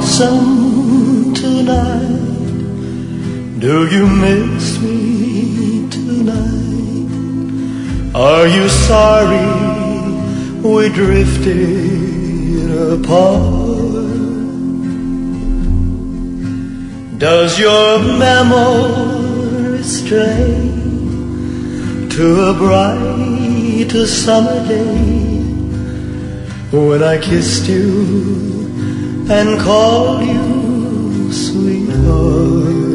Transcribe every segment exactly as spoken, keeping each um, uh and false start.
lonesome tonight? Do you miss me tonight? Are you sorry we drifted apart? Does your memory stray to a bright summer day when I kissed you and called you sweetheart?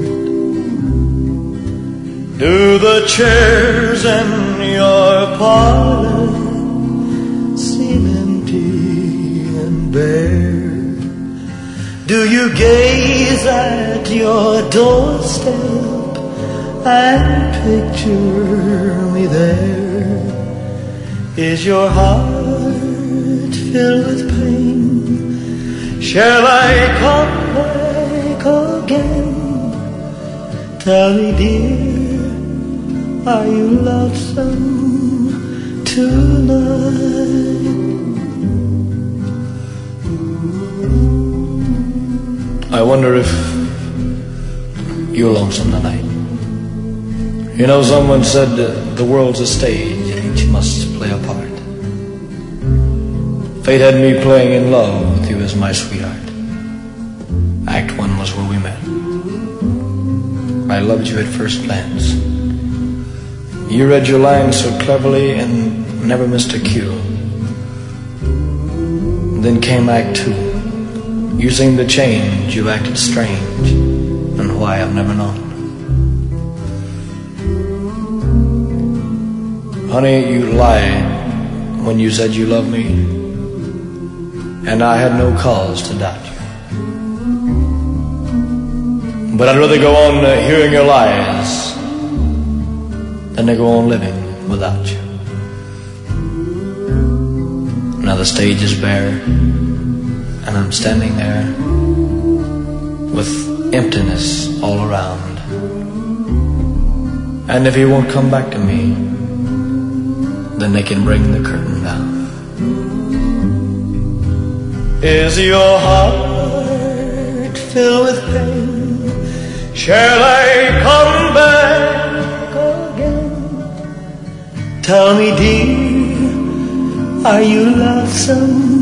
Do the chairs in your parlor seem empty and bare? Do you gaze at your doorstep and picture me there? Is your heart filled with pain? Shall I come back again? Tell me, dear, are you lonesome tonight? I wonder if you're lonesome tonight. You know, someone said uh, the world's a stage and each must play a part. Fate had me playing in love with you as my sweetheart. Act one was where we met. I loved you at first glance. You read your lines so cleverly and never missed a cue. Then came Act two. You seemed to change, you acted strange, and why I've never known. Honey, you lied when you said you loved me, and I had no cause to doubt you. But I'd rather go on uh, hearing your lies than to go on living without you. Now the stage is bare, and I'm standing there with emptiness all around. And if he won't come back to me, then they can bring the curtain down. Is your heart filled with pain? Shall I come back again? Tell me, dear, are you lonesome